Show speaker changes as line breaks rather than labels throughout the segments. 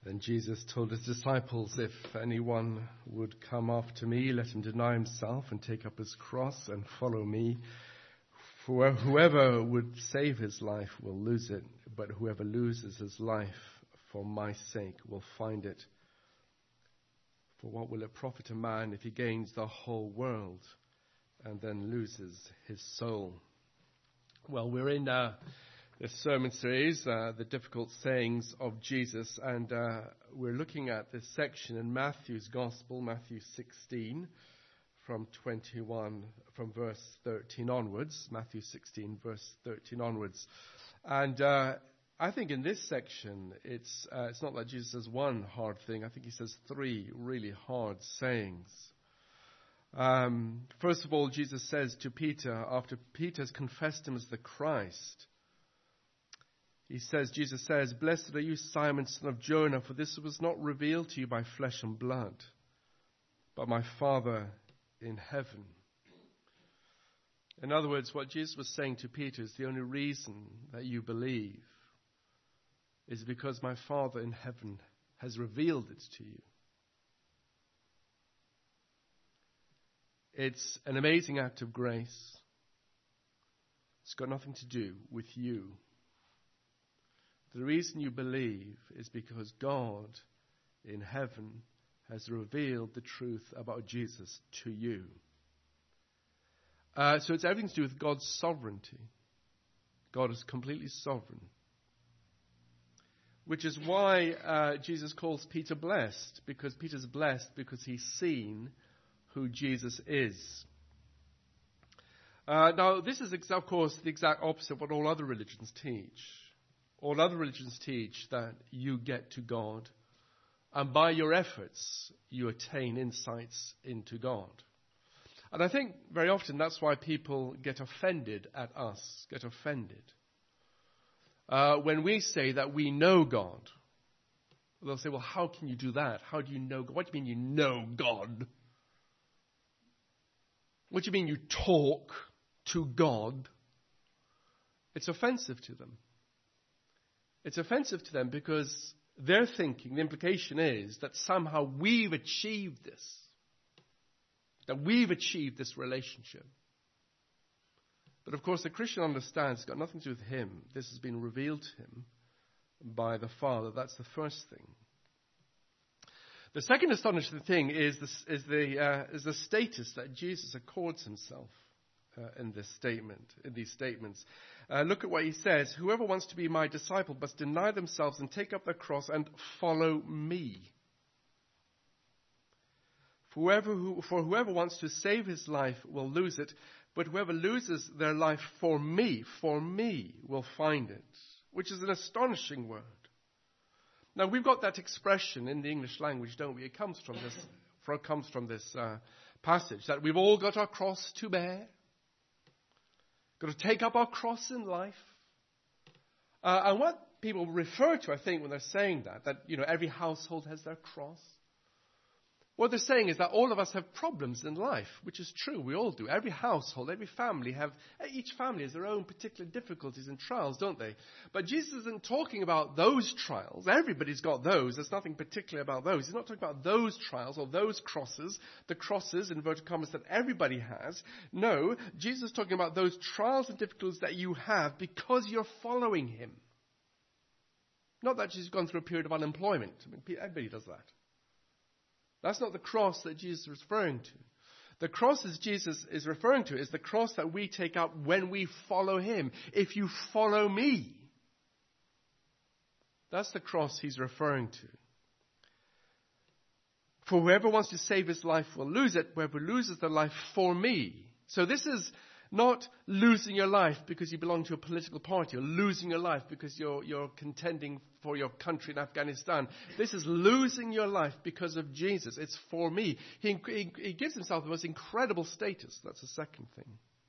Then Jesus told his disciples, if anyone would come after me, let him deny himself and take up his cross and follow me. For whoever would save his life will lose it, but whoever loses his life for my sake will find it. For what will it profit a man if he gains the whole world and then loses his soul? Well, we're in this sermon series, The Difficult Sayings of Jesus, and we're looking at this section in Matthew's Gospel, Matthew 16, from verse 13 onwards. Matthew 16, verse 13 onwards. And I think in this section, it's not that Jesus says one hard thing. I think he says three really hard sayings. First of all, Jesus says to Peter, after Peter's confessed him as the Christ, Jesus says, "Blessed are you, Simon, son of Jonah, for this was not revealed to you by flesh and blood, but my Father in heaven." In other words, what Jesus was saying to Peter is the only reason that you believe is because my Father in heaven has revealed it to you. It's an amazing act of grace. It's got nothing to do with you. The reason you believe is because God in heaven has revealed the truth about Jesus to you. So it's everything to do with God's sovereignty. God is completely sovereign. Which is why Jesus calls Peter blessed, because Peter's blessed because he's seen who Jesus is. Now, this is, of course, the exact opposite of what all other religions teach. All other religions teach that you get to God, and by your efforts, you attain insights into God. And I think very often that's why people get offended at us, when we say that we know God. They'll say, well, how can you do that? How do you know God? What do you mean you know God? What do you mean you talk to God? It's offensive to them. It's offensive to them because they're thinking, the implication is that somehow we've achieved this. That we've achieved this relationship. But of course the Christian understands it's got nothing to do with him. This has been revealed to him by the Father. That's the first thing. The second astonishing thing is the status that Jesus accords himself in these statements. Look at what he says. Whoever wants to be my disciple must deny themselves and take up their cross and follow me. For whoever wants to save his life will lose it, but whoever loses their life for me will find it. Which is an astonishing word. Now we've got that expression in the English language, don't we? It comes from this passage that we've all got our cross to bear. Got to take up our cross in life. And what people refer to, I think, when they're saying that every household has their cross. What they're saying is that all of us have problems in life, which is true. We all do. Every household, every family each family has their own particular difficulties and trials, don't they? But Jesus isn't talking about those trials. Everybody's got those. There's nothing particular about those. He's not talking about those trials or those crosses, the crosses, inverted commas, that everybody has. No, Jesus is talking about those trials and difficulties that you have because you're following him. Not that you've gone through a period of unemployment. I mean, everybody does that. That's not the cross that Jesus is referring to. The cross that Jesus is referring to is the cross that we take up when we follow him. If you follow me. That's the cross he's referring to. For whoever wants to save his life will lose it. Whoever loses their life for me. So this is not losing your life because you belong to a political party, or losing your life because you're contending for your country in Afghanistan. This is losing your life because of Jesus. It's for me. He gives himself the most incredible status. That's the second thing.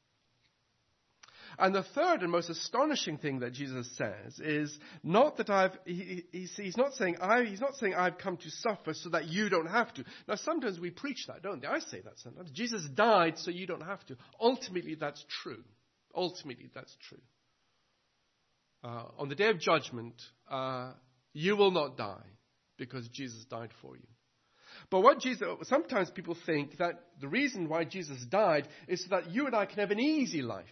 And the third and most astonishing thing that Jesus says is not that he's not saying I've come to suffer so that you don't have to. Now sometimes we preach that, don't they? I say that sometimes. Jesus died so you don't have to. Ultimately that's true. On the day of judgment, you will not die because Jesus died for you. But sometimes people think that the reason why Jesus died is so that you and I can have an easy life.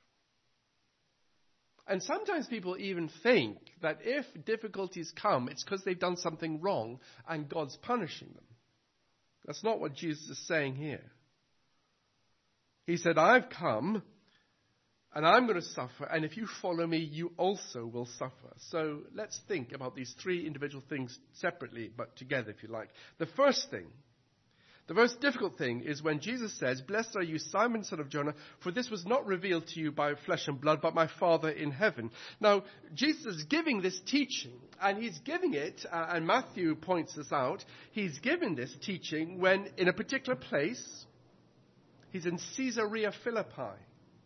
And sometimes people even think that if difficulties come, it's because they've done something wrong and God's punishing them. That's not what Jesus is saying here. He said, I've come and I'm going to suffer, and if you follow me, you also will suffer. So let's think about these three individual things separately, but together, if you like. The first thing, the most difficult thing is when Jesus says, blessed are you, Simon, son of Jonah, for this was not revealed to you by flesh and blood, but my Father in heaven. Now, Jesus is giving this teaching, and he's giving it, and Matthew points this out, he's given this teaching when, in a particular place, he's in Caesarea Philippi.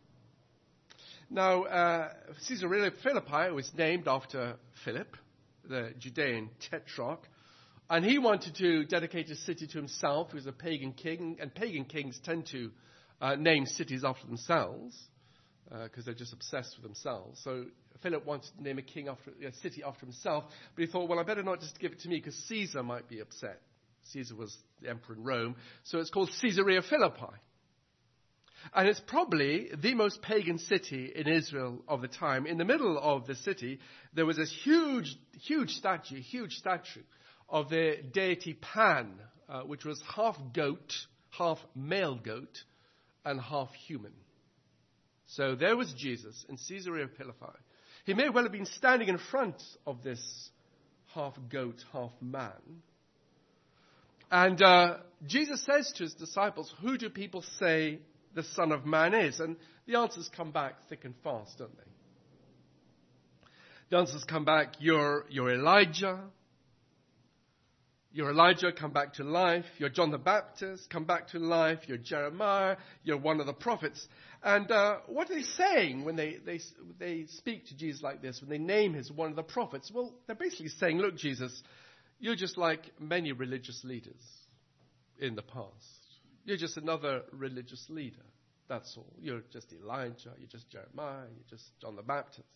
Now, Caesarea Philippi was named after Philip, the Judean tetrarch, and he wanted to dedicate a city to himself. He was a pagan king, and pagan kings tend to name cities after themselves because they're just obsessed with themselves. So Philip wanted to name a city after himself, but he thought, well, I better not just give it to me because Caesar might be upset. Caesar was the emperor in Rome, so it's called Caesarea Philippi. And it's probably the most pagan city in Israel of the time. In the middle of the city, there was this huge statue of the deity Pan, which was half goat, half male goat, and half human. So there was Jesus in Caesarea Philippi. He may well have been standing in front of this half goat, half man. And Jesus says to his disciples, who do people say the Son of Man is? And the answers come back thick and fast, don't they? The answers come back, you're Elijah. You're Elijah, come back to life. You're John the Baptist, come back to life. You're Jeremiah. You're one of the prophets. And what are they saying when they speak to Jesus like this, when they name him as one of the prophets? Well, they're basically saying, look, Jesus, you're just like many religious leaders in the past. You're just another religious leader. That's all. You're just Elijah. You're just Jeremiah. You're just John the Baptist.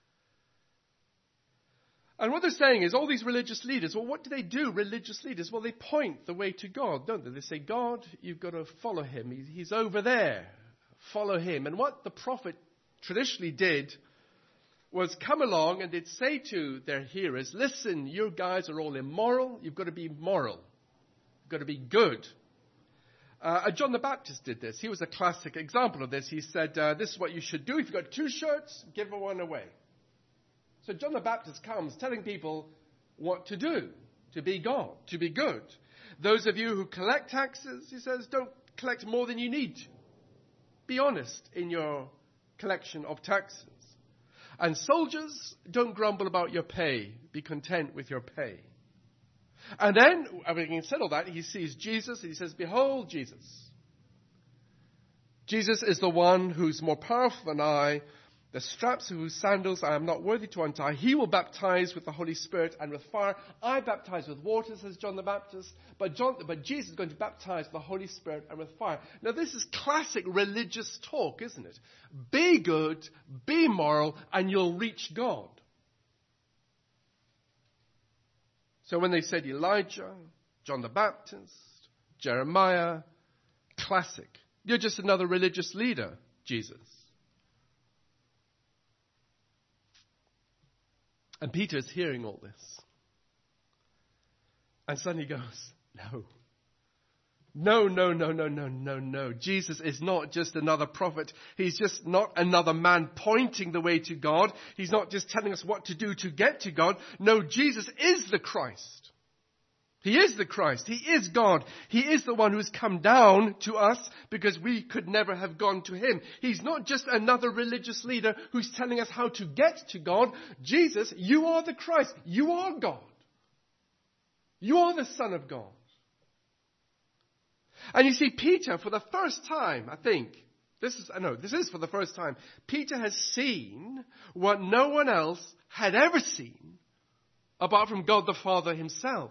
And what they're saying is all these religious leaders, well, what do they do, religious leaders? Well, they point the way to God, don't they? They say, God, you've got to follow him. He's over there. Follow him. And what the prophet traditionally did was come along and they'd say to their hearers, listen, you guys are all immoral. You've got to be moral. You've got to be good. John the Baptist did this. He was a classic example of this. He said, this is what you should do. If you've got 2 shirts, give one away. So John the Baptist comes telling people what to do, to be God, to be good. Those of you who collect taxes, he says, don't collect more than you need to. Be honest in your collection of taxes. And soldiers, don't grumble about your pay. Be content with your pay. And then, having said all that, he sees Jesus and he says, behold, Jesus. Jesus is the one who's more powerful than I. The straps of whose sandals I am not worthy to untie. He will baptize with the Holy Spirit and with fire. I baptize with water, says John the Baptist. But Jesus is going to baptize with the Holy Spirit and with fire. Now this is classic religious talk, isn't it? Be good, be moral, and you'll reach God. So when they said Elijah, John the Baptist, Jeremiah, classic. You're just another religious leader, Jesus. And Peter's hearing all this. And suddenly he goes, No. Jesus is not just another prophet. He's just not another man pointing the way to God. He's not just telling us what to do to get to God. No, Jesus is the Christ. He is the Christ. He is God. He is the one who's come down to us because we could never have gone to him. He's not just another religious leader who's telling us how to get to God. Jesus, you are the Christ. You are God. You are the Son of God. And you see, Peter, for the first time, I think, this is for the first time, Peter has seen what no one else had ever seen apart from God the Father himself.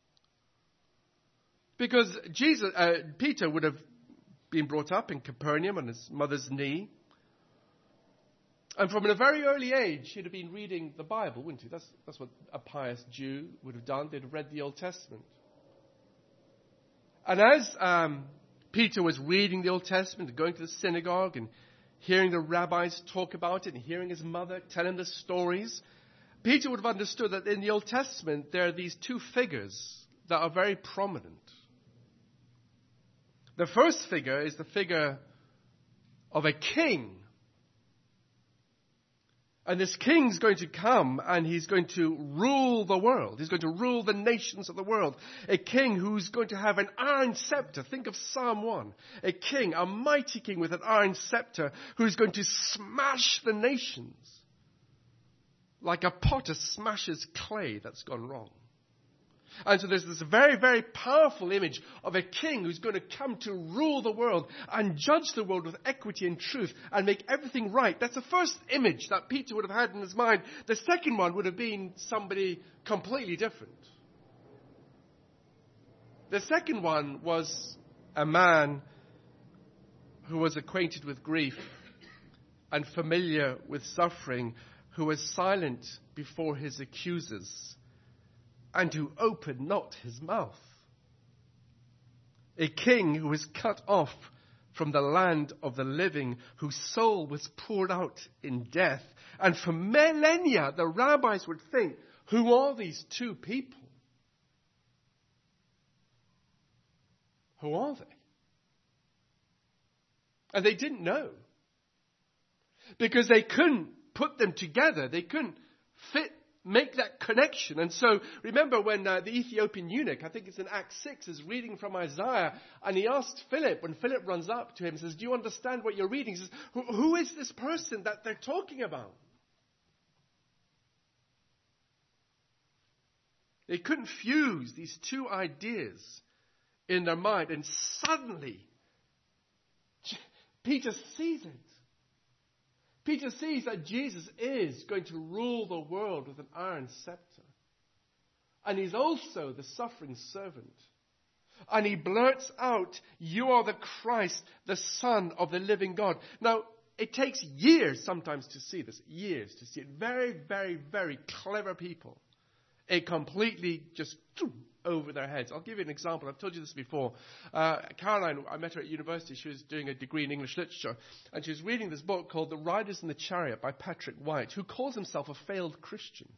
Because Peter would have been brought up in Capernaum on his mother's knee. And from a very early age, he'd have been reading the Bible, wouldn't he? That's what a pious Jew would have done. They'd have read the Old Testament. And as Peter was reading the Old Testament, going to the synagogue and hearing the rabbis talk about it and hearing his mother tell him the stories, Peter would have understood that in the Old Testament there are these two figures that are very prominent. The first figure is the figure of a king. And this king's going to come and he's going to rule the world. He's going to rule the nations of the world. A king who's going to have an iron scepter. Think of Psalm 1. A king, a mighty king with an iron scepter who's going to smash the nations like a potter smashes clay that's gone wrong. And so there's this very, very powerful image of a king who's going to come to rule the world and judge the world with equity and truth and make everything right. That's the first image that Peter would have had in his mind. The second one would have been somebody completely different. The second one was a man who was acquainted with grief and familiar with suffering, who was silent before his accusers, and who opened not his mouth. A king who was cut off from the land of the living, whose soul was poured out in death. And for millennia, the rabbis would think, who are these two people? Who are they? And they didn't know. Because they couldn't put them together. They couldn't make that connection. And so remember when the Ethiopian eunuch, I think it's in Acts 6, is reading from Isaiah, and he asked Philip, when Philip runs up to him and says, do you understand what you're reading? He says, who is this person that they're talking about? They couldn't fuse these two ideas in their mind, and suddenly Peter sees it. Peter sees that Jesus is going to rule the world with an iron scepter. And he's also the suffering servant. And he blurts out, you are the Christ, the Son of the living God. Now, it takes years sometimes to see this. Years to see it. Very, very, very clever people. It completely just over their heads. I'll give you an example. I've told you this before. Caroline, I met her at university. She was doing a degree in English literature. And she was reading this book called The Riders in the Chariot by Patrick White, who calls himself a failed Christian.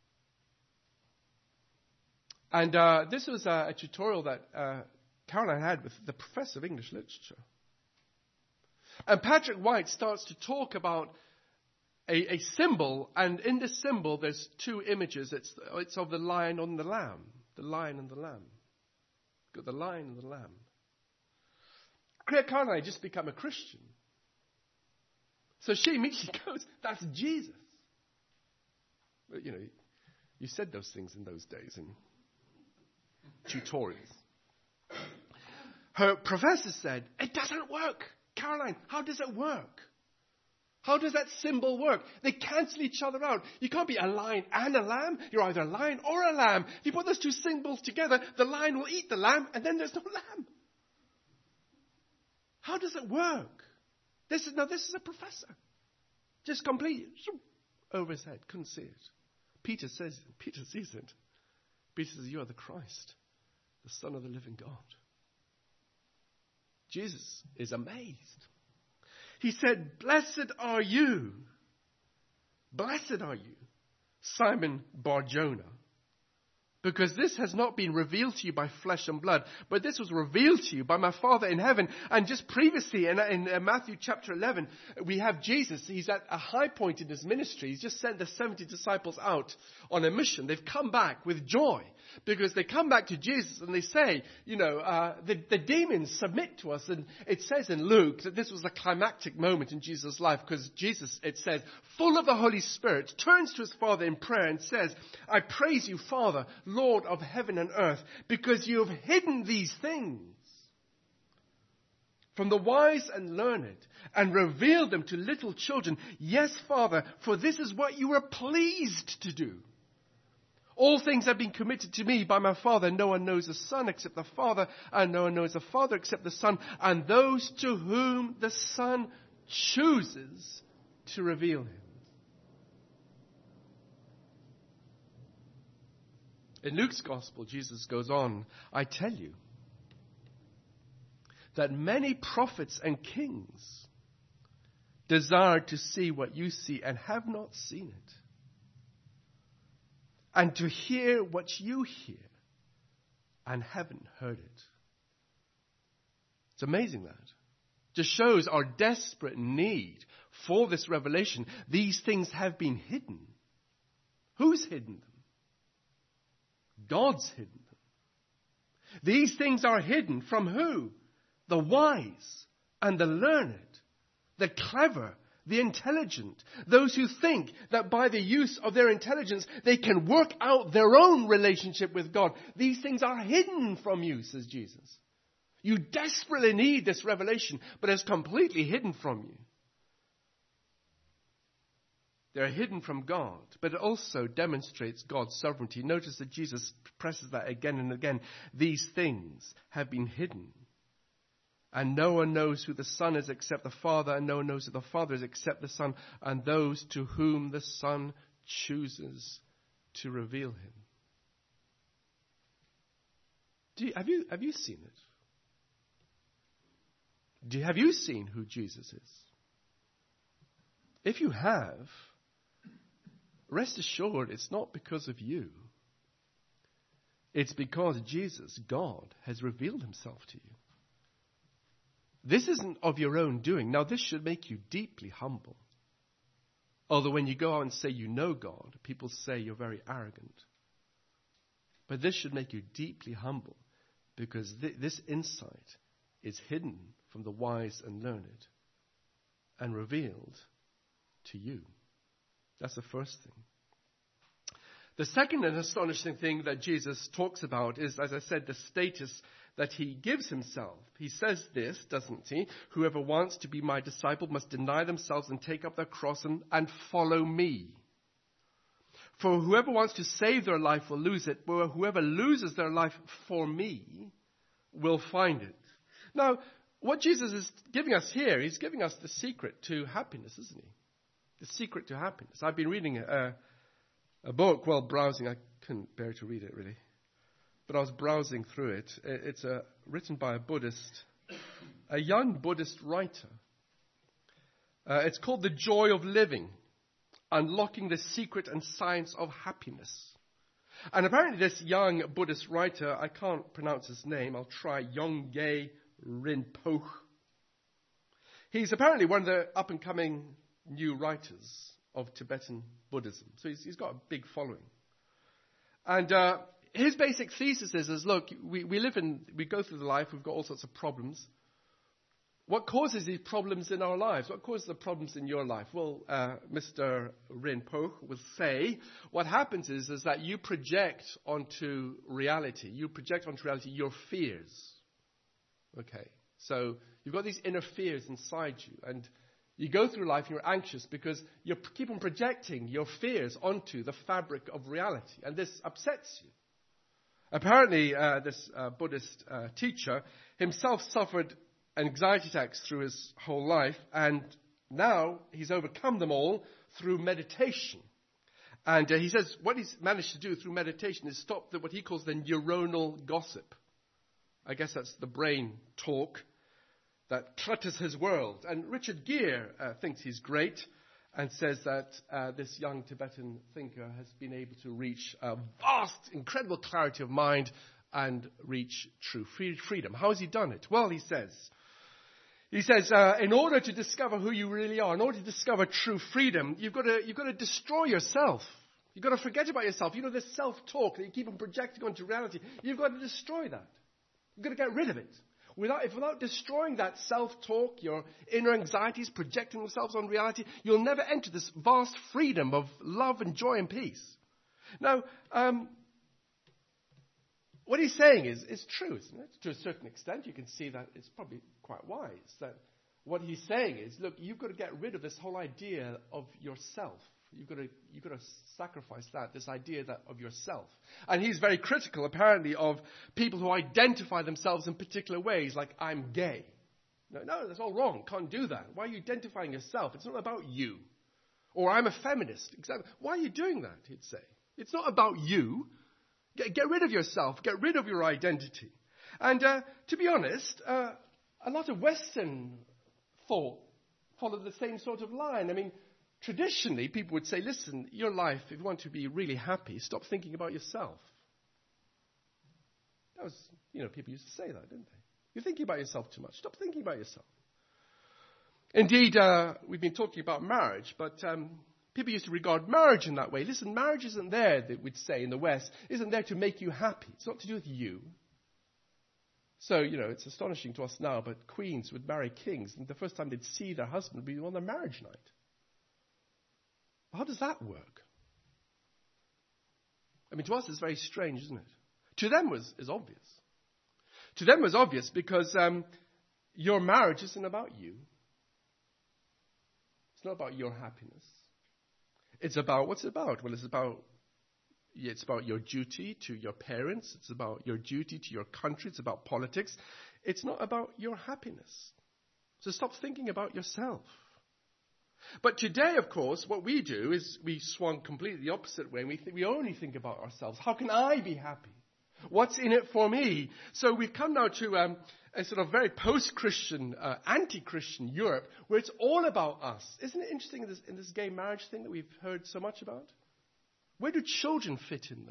And this was a tutorial that Caroline had with the professor of English literature. And Patrick White starts to talk about a symbol, and in this symbol there's two images. It's of the lion and the lamb. The lion and the lamb. Got the lion and the lamb. Caroline had just become a Christian. So she immediately goes, that's Jesus. But, you know, you said those things in those days in tutorials. Her professor said, it doesn't work. Caroline, how does it work? How does that symbol work? They cancel each other out. You can't be a lion and a lamb. You're either a lion or a lamb. If you put those two symbols together, the lion will eat the lamb, and then there's no lamb. How does it work? This is a professor. Just completely over his head. Couldn't see it. Peter sees it. Peter says, you are the Christ, the Son of the living God. Jesus is amazed. He said, blessed are you, Simon Bar-Jonah, because this has not been revealed to you by flesh and blood, but this was revealed to you by my Father in heaven. And just previously in Matthew chapter 11, we have Jesus. He's at a high point in his ministry. He's just sent the 70 disciples out on a mission. They've come back with joy because they come back to Jesus and they say, the demons submit to us. And it says in Luke that this was a climactic moment in Jesus' life because Jesus, it says, full of the Holy Spirit, turns to his Father in prayer and says, I praise you, Father, Lord of heaven and earth, because you have hidden these things from the wise and learned and revealed them to little children. Yes, Father, for this is what you were pleased to do. All things have been committed to me by my Father. No one knows the Son except the Father, and no one knows the Father except the Son, and those to whom the Son chooses to reveal him. In Luke's gospel, Jesus goes on, I tell you that many prophets and kings desired to see what you see and have not seen it, and to hear what you hear and haven't heard it. It's amazing that. Just shows our desperate need for this revelation. These things have been hidden. Who's hidden them? God's hidden them. These things are hidden from who? The wise and the learned, the clever, the intelligent, those who think that by the use of their intelligence they can work out their own relationship with God. These things are hidden from you, says Jesus. You desperately need this revelation, but it's completely hidden from you. They're hidden from God, but it also demonstrates God's sovereignty. Notice that Jesus presses that again and again. These things have been hidden. And no one knows who the Son is except the Father, and no one knows who the Father is except the Son, and those to whom the Son chooses to reveal him. Have you seen it? Have you seen who Jesus is? If you have, rest assured it's not because of you. It's because Jesus, God, has revealed himself to you. This isn't of your own doing. Now, this should make you deeply humble. Although when you go out and say you know God, people say you're very arrogant. But this should make you deeply humble, because this insight is hidden from the wise and learned and revealed to you. That's the first thing. The second and astonishing thing that Jesus talks about is, as I said, the status that he gives himself. He says this, doesn't he? Whoever wants to be my disciple must deny themselves and take up their cross and follow me. For whoever wants to save their life will lose it, but whoever loses their life for me will find it. Now, what Jesus is giving us here, he's giving us the secret to happiness, isn't he? The secret to happiness. I've been reading a book while browsing. I couldn't bear to read it, really. But I was browsing through it. It's written by a Buddhist, a young Buddhist writer. It's called The Joy of Living, Unlocking the Secret and Science of Happiness. And apparently this young Buddhist writer, I can't pronounce his name, I'll try, Yongey Rinpoche. He's apparently one of the up-and-coming new writers of Tibetan Buddhism. So he's got a big following. And his basic thesis is look, we go through the life, we've got all sorts of problems. What causes these problems in our lives? What causes the problems in your life? Well, Mr. Rinpoche will say, what happens is that you project onto reality. You project onto reality your fears. Okay, so you've got these inner fears inside you, and you go through life and you're anxious because you keep on projecting your fears onto the fabric of reality, and this upsets you. Apparently, this Buddhist teacher himself suffered anxiety attacks through his whole life, and now he's overcome them all through meditation. And he says what he's managed to do through meditation is stop what he calls the neuronal gossip. I guess that's the brain talk that clutters his world. And Richard Gere thinks he's great and says that this young Tibetan thinker has been able to reach a vast, incredible clarity of mind and reach true freedom. How has he done it? Well, he says, in order to discover who you really are, in order to discover true freedom, you've got to destroy yourself. You've got to forget about yourself. You know, this self-talk that you keep on projecting onto reality, you've got to destroy that. You've got to get rid of it. Without destroying that self-talk, your inner anxieties projecting themselves on reality, you'll never enter this vast freedom of love and joy and peace. Now, what he's saying is true, isn't it? To a certain extent, you can see that it's probably quite wise. That what he's saying is, look, you've got to get rid of this whole idea of yourself. You've got to sacrifice this idea of yourself. And he's very critical, apparently, of people who identify themselves in particular ways, like, I'm gay. No, that's all wrong. Can't do that. Why are you identifying yourself? It's not about you. Or I'm a feminist. Exactly. Why are you doing that, he'd say. It's not about you. Get rid of yourself. Get rid of your identity. And to be honest, a lot of Western thought followed the same sort of line. I mean, traditionally, people would say, listen, your life, if you want to be really happy, stop thinking about yourself. That was, people used to say that, didn't they? You're thinking about yourself too much. Stop thinking about yourself. Indeed, we've been talking about marriage, but people used to regard marriage in that way. Listen, marriage isn't there, they would say in the West, isn't there to make you happy. It's not to do with you. So, it's astonishing to us now, but queens would marry kings, and the first time they'd see their husband would be on their marriage night. How does that work? I mean, to us it's very strange, isn't it? To them is obvious. To them it was obvious because your marriage isn't about you. It's not about your happiness. It's about, what's it about? Well, it's about your duty to your parents. It's about your duty to your country. It's about politics. It's not about your happiness. So stop thinking about yourself. But today, of course, what we do is we swung completely the opposite way. We only think about ourselves. How can I be happy? What's in it for me? So we've come now to a sort of very post-Christian, anti-Christian Europe, where it's all about us. Isn't it interesting in this gay marriage thing that we've heard so much about? Where do children fit in there?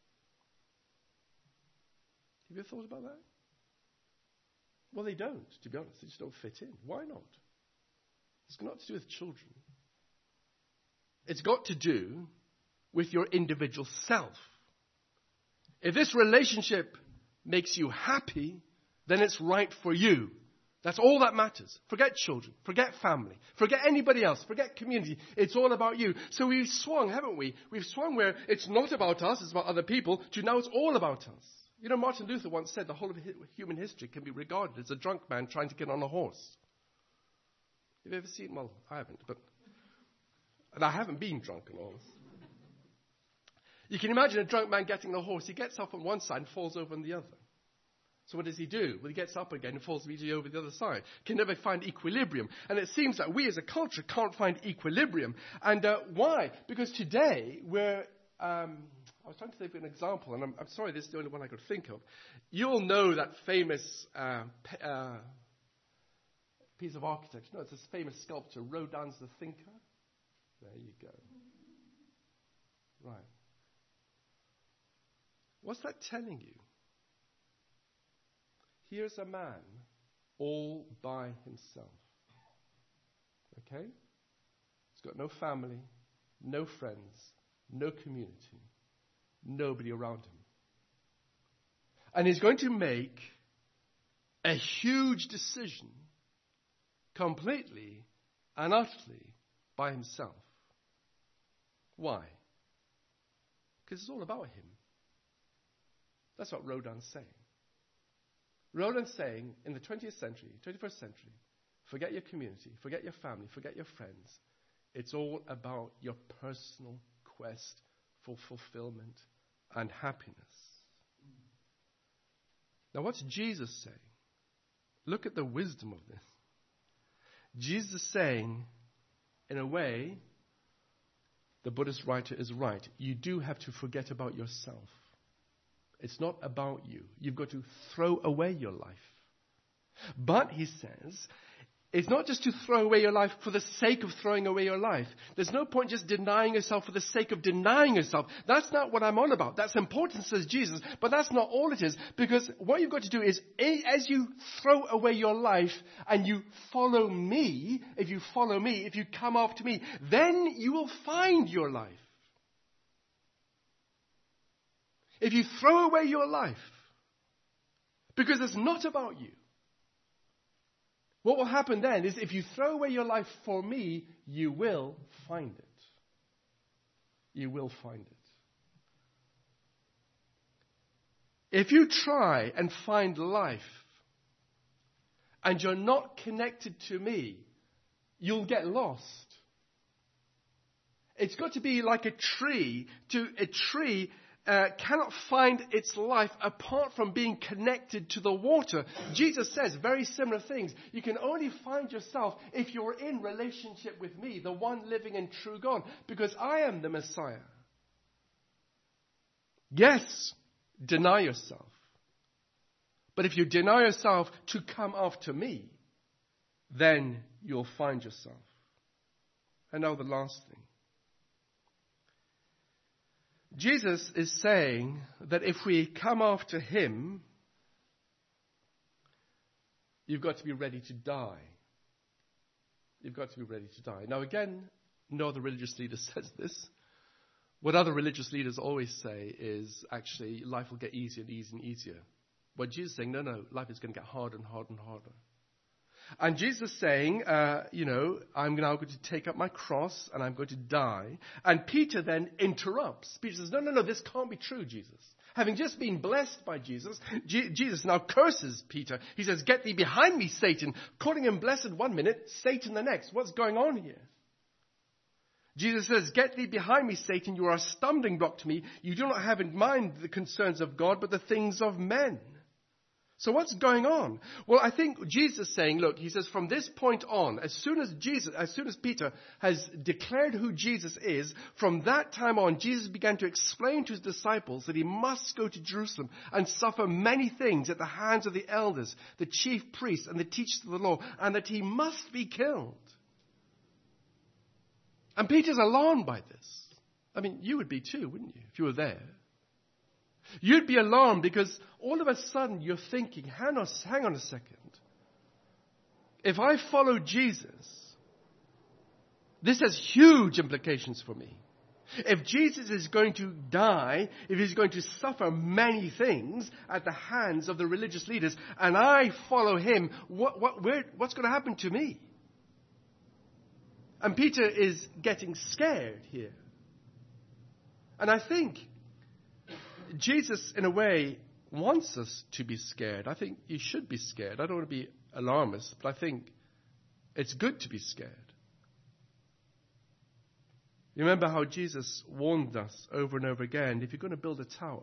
Have you ever thought about that? Well, they don't, to be honest. They just don't fit in. Why not? It's not to do with children. It's got to do with your individual self. If this relationship makes you happy, then it's right for you. That's all that matters. Forget children. Forget family. Forget anybody else. Forget community. It's all about you. So we've swung, haven't we? We've swung where it's not about us, it's about other people, to now it's all about us. Martin Luther once said the whole of human history can be regarded as a drunk man trying to get on a horse. Have you ever seen? Well, I haven't, and I haven't been drunk on a horse. You can imagine a drunk man getting on a horse. He gets up on one side and falls over on the other. So what does he do? Well, he gets up again and falls immediately over the other side. Can never find equilibrium. And it seems that we as a culture can't find equilibrium. And why? Because today we're... I was trying to think of an example, and I'm sorry, this is the only one I could think of. You'll know that famous piece of architecture. No, it's this famous sculpture, Rodin's The Thinker. There you go. Right. What's that telling you? Here's a man all by himself. Okay? He's got no family, no friends, no community, nobody around him. And he's going to make a huge decision completely and utterly by himself. Why? Because it's all about him. That's what Rodin's saying. Rodin's saying, in the 20th century, 21st century, forget your community, forget your family, forget your friends. It's all about your personal quest for fulfillment and happiness. Now, what's Jesus saying? Look at the wisdom of this. Jesus is saying, in a way, the Buddhist writer is right. You do have to forget about yourself. It's not about you. You've got to throw away your life. But, he says, it's not just to throw away your life for the sake of throwing away your life. There's no point just denying yourself for the sake of denying yourself. That's not what I'm on about. That's important, says Jesus, but that's not all it is. Because what you've got to do is, as you throw away your life and you follow me, if you come after me, then you will find your life. If you throw away your life, because it's not about you, what will happen then is if you throw away your life for me, you will find it. You will find it. If you try and find life and you're not connected to me, you'll get lost. It's got to be like a tree. A tree cannot find its life apart from being connected to the water. Jesus says very similar things. You can only find yourself if you're in relationship with me, the one living and true God, because I am the Messiah. Yes, deny yourself. But if you deny yourself to come after me, then you'll find yourself. And now the last thing. Jesus is saying that if we come after him, you've got to be ready to die. You've got to be ready to die. Now again, no other religious leader says this. What other religious leaders always say is actually life will get easier and easier and easier. What Jesus is saying, no, life is going to get harder and harder and harder. And Jesus is saying, I'm now going to take up my cross and I'm going to die. And Peter then interrupts. Peter says, no, this can't be true, Jesus. Having just been blessed by Jesus, Jesus now curses Peter. He says, get thee behind me, Satan. Calling him blessed one minute, Satan the next. What's going on here? Jesus says, get thee behind me, Satan. You are a stumbling block to me. You do not have in mind the concerns of God, but the things of men. So what's going on? Well, I think Jesus is saying, look, he says from this point on, as soon as Peter has declared who Jesus is, from that time on, Jesus began to explain to his disciples that he must go to Jerusalem and suffer many things at the hands of the elders, the chief priests, and the teachers of the law, and that he must be killed. And Peter's alarmed by this. I mean, you would be too, wouldn't you, if you were there? You'd be alarmed because all of a sudden you're thinking, hang on a second. If I follow Jesus, this has huge implications for me. If Jesus is going to die, if he's going to suffer many things at the hands of the religious leaders, and I follow him, what's going to happen to me? And Peter is getting scared here. And I think Jesus, in a way, wants us to be scared. I think you should be scared. I don't want to be alarmist, but I think it's good to be scared. You remember how Jesus warned us over and over again, if you're going to build a tower,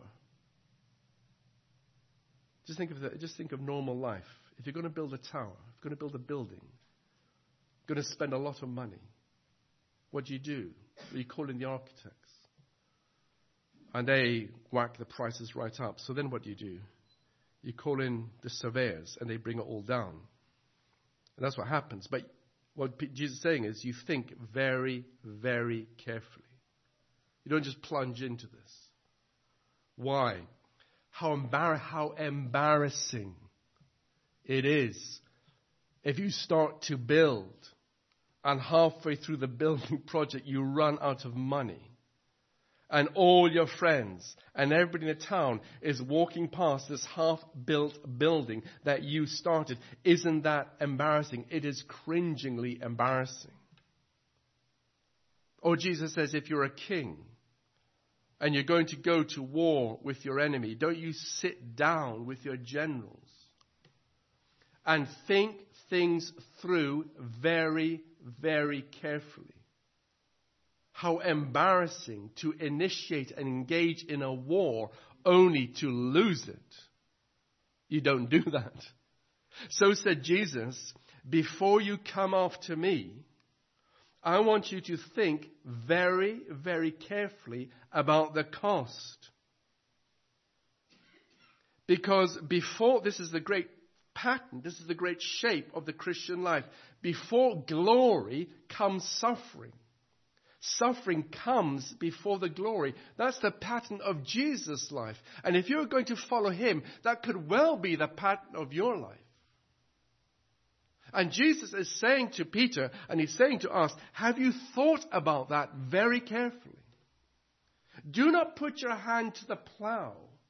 just think of normal life. If you're going to build a tower, if you're going to build a building, you're going to spend a lot of money. What do? You call in the architects. And they whack the prices right up. So then what do? You call in the surveyors and they bring it all down. And that's what happens. But what Jesus is saying is you think very, very carefully. You don't just plunge into this. Why? How embarrassing it is if you start to build and halfway through the building project you run out of money. And all your friends and everybody in the town is walking past this half-built building that you started. Isn't that embarrassing? It is cringingly embarrassing. Or Jesus says, if you're a king and you're going to go to war with your enemy, don't you sit down with your generals and think things through very, very carefully. How embarrassing to initiate and engage in a war only to lose it. You don't do that. So said Jesus, before you come after me, I want you to think very, very carefully about the cost. Because this is the great pattern, this is the great shape of the Christian life. Before glory comes suffering. Suffering comes before the glory. That's the pattern of Jesus' life. And if you're going to follow him, that could well be the pattern of your life. And Jesus is saying to Peter, and he's saying to us, have you thought about that very carefully? Do not put your hand to the plow,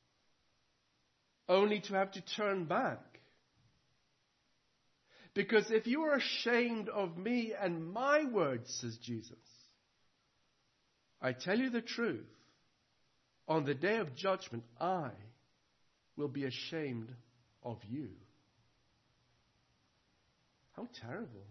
only to have to turn back. Because if you are ashamed of me and my words, says Jesus, I tell you the truth, on the day of judgment, I will be ashamed of you. How terrible.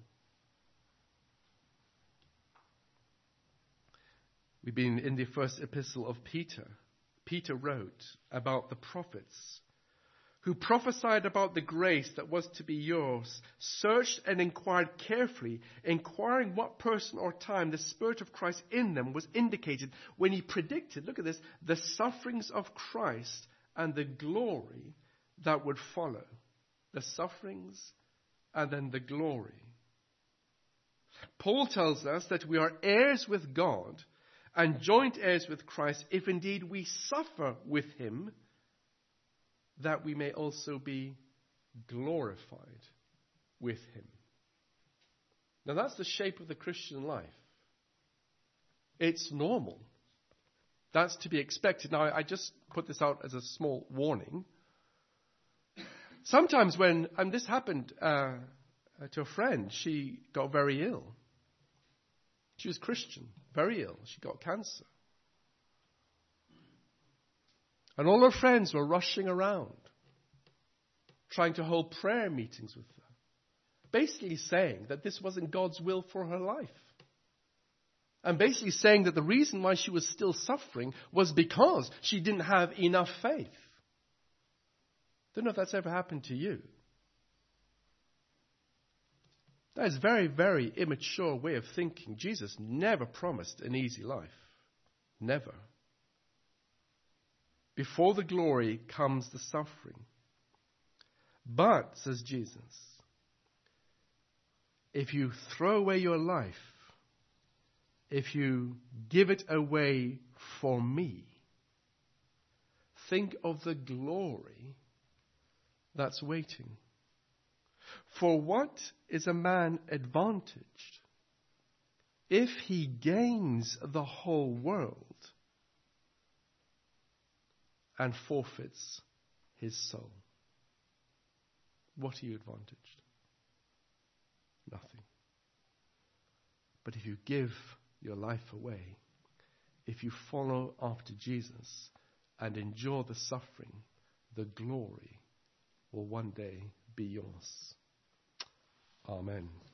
We've been in the first epistle of Peter. Peter wrote about the prophets who prophesied about the grace that was to be yours, searched and inquired carefully, inquiring what person or time the Spirit of Christ in them was indicated when he predicted, look at this, the sufferings of Christ and the glory that would follow. The sufferings and then the glory. Paul tells us that we are heirs with God and joint heirs with Christ if indeed we suffer with him, that we may also be glorified with him. Now that's the shape of the Christian life. It's normal. That's to be expected. Now I just put this out as a small warning. Sometimes when, and this happened to a friend, she got very ill. She was Christian, very ill. She got cancer. And all her friends were rushing around, trying to hold prayer meetings with her, basically saying that this wasn't God's will for her life. And basically saying that the reason why she was still suffering was because she didn't have enough faith. Don't know if that's ever happened to you. That is a very, very immature way of thinking. Jesus never promised an easy life. Never. Before the glory comes the suffering. But, says Jesus, if you throw away your life, if you give it away for me, think of the glory that's waiting. For what is a man advantaged if he gains the whole world and forfeits his soul? What are you advantaged? Nothing. But if you give your life away, if you follow after Jesus and endure the suffering, the glory will one day be yours. Amen.